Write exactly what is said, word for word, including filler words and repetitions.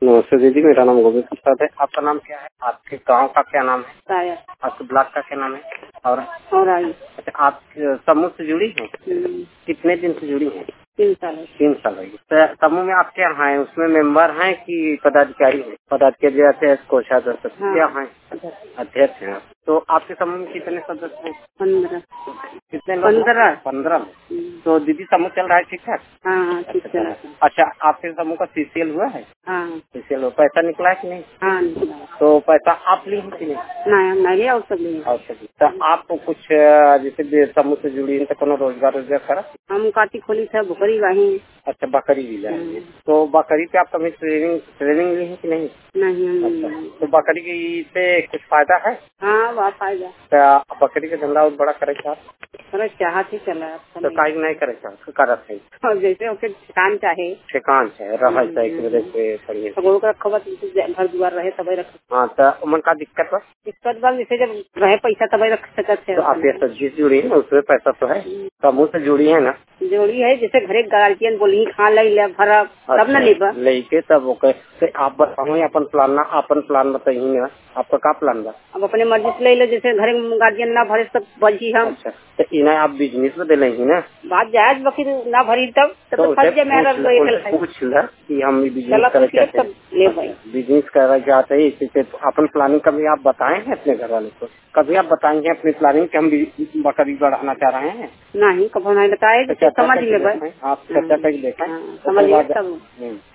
नमस्ते दीदी, मेरा नाम गोविंद प्रसाद है। आपका नाम क्या है? आपके गांव का क्या नाम है? साया। आपके ब्लॉक का क्या नाम है? और और आई। अच्छा, आप समूह से जुड़ी हैं? कितने दिन से जुड़ी हैं? तीन साल है। तीन साल है। तो समूह में आप क्या हैं? उसमें मेंबर हैं कि पदाधिकारी हैं? पदाधिकारी जैसे कोषाध्यक्ष क्या हैं? अध्यक्ष हैं। तो आपके समूह में कितने सदस्य हैं? पंद्रह। कितने लोग? पंद्रह। पंद्रह। तो दीदी समूह चल रहा है ठीक ठाक? हाँ ठीक अच्छा, चला। अच्छा, आपके समूह का सीसीएल हुआ है? हाँ सीसीएल पैसा निकला है कि नहीं? हाँ निकला। तो पैसा आप ली कि नहीं? नहीं नहीं और सब नहीं। और सभी तो आपको कुछ अ, जैसे समूह से जुड़ी हैं तो कोनो रोजगार रोजगार करा? हम काटी खोली थे बकरी वाही। अच्छा, बकरी भी लाएंगे। तो बकरी पे आप कभी ट्रेनिंग ट्रेनिंग ली है कि नहीं? नहीं हम अच्छा, नहीं। तो बकरी की से कुछ फायदा है? हाँ बहुत फायदा। तो बकरी का धंधा और बड़ा करे क्या? अरे चाहत ही चला। तो काहे नहीं करे क्या? करत है और जैसे ओके ठिकान चाहे ठिकान है रह जाए कि वजह से पड़ी तो गोरू का रखो बस घर द्वार रहे तभी रख। हाँ, तो उमन का दिक्कत है? दिक्कत बात जैसे जब रहे पैसा तभी रख सकते हैं। तो आप ये सब्जी से जुड़ी है ना, उसमें पैसा तो है, समूह से जुड़ी है ना? जोड़ी है जैसे घरे गार्जियन बोली खा ले भरा तब न लेबा लेके तब ओके से आप बताओ अपन प्लान ना अपन प्लान बताइए ना, आपका क्या प्लान बा? अब अपने मर्जी से ले लो जैसे घरे गार्जियन ना भरे तब बजी हम। अच्छा, तो इन्हें आप बिजनेस में दे लेंगे ना? बात जायज बाकी ना भरी तब तब तो फंस जाए मेरा पूछ ला कि हम बिजनेस करे चाहते हैं। ले भाई बिजनेस करना चाहते हैं, इसी से अपन प्लानिंग कभी आप बताए हैं अपने घर वाले को? कभी आप बताएंगे अपनी प्लानिंग कि हम बकरी बढ़ाना चाह रहे हैं? नहीं कब नहीं बताए समझ ले भाई। आप चर्चा करके देखा समझ